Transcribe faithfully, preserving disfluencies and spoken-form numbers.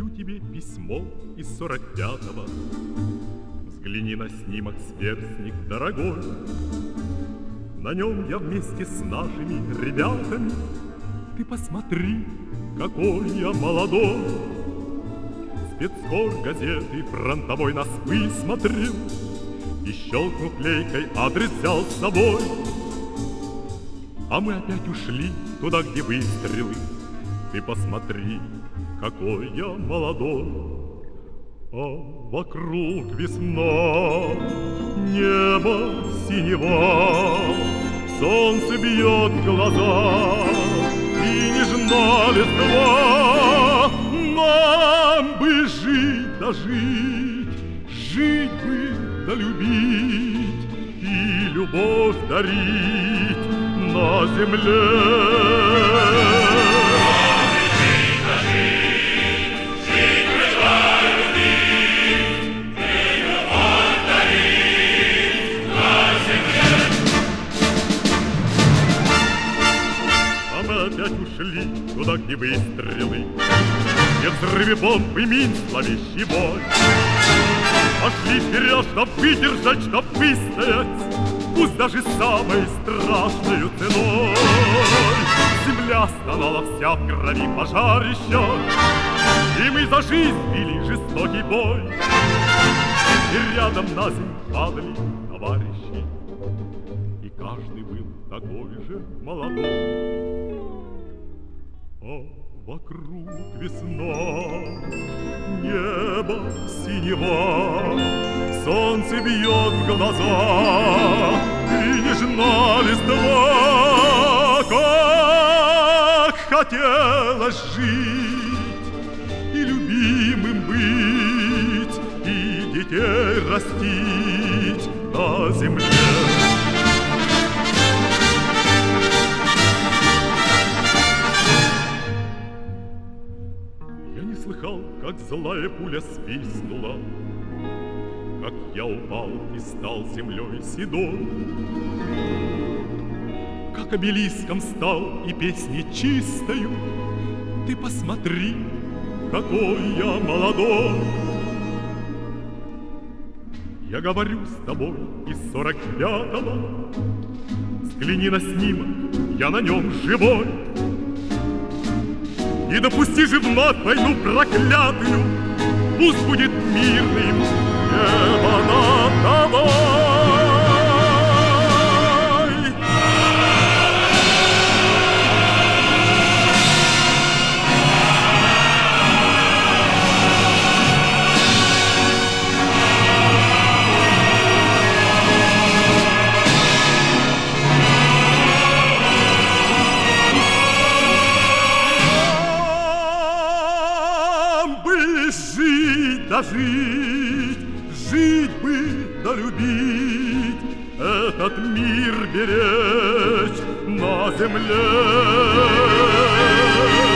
Пишу тебе письмо из сорок пятого. Взгляни на снимок, сверстник дорогой. На нем я вместе с нашими ребятами. Ты посмотри, какой я молодой. Спецкор газеты фронтовой нас высмотрел и, щелкнув клейкой, адрес взял с собой. А мы опять ушли туда, где выстрелы. Ты посмотри, какой я молодой. А вокруг весна, небо синева, солнце бьет в глаза, и нежна листва. Нам бы жить да жить, жить бы да любить, и любовь дарить на земле. Опять ушли туда, где выстрелы, где взрывы бомб и мин зловещий бой. Пошли вперед, чтоб выдержать, чтоб выстоять, пусть даже самой страшной ценой. Земля стонала вся в крови пожарища, и мы за жизнь вели жестокий бой. И рядом на землю падали товарищи, и каждый был такой же молодой. А вокруг весна, небо синева, солнце бьет в глаза, и нежна листва. Как хотелось жить и любимым быть, и детей растить на земле. Слыхал, как злая пуля свистнула, как я упал и стал землей седой, как обелиском стал и песней чистою. Ты посмотри, какой я молодой. Я говорю с тобой из сорок пятого. Взгляни на снимок, я на нем живой. Не допусти же вновь войну проклятую, пусть будет мирным небо над тобой. Жить да жить, жить бы да любить, этот мир беречь на земле.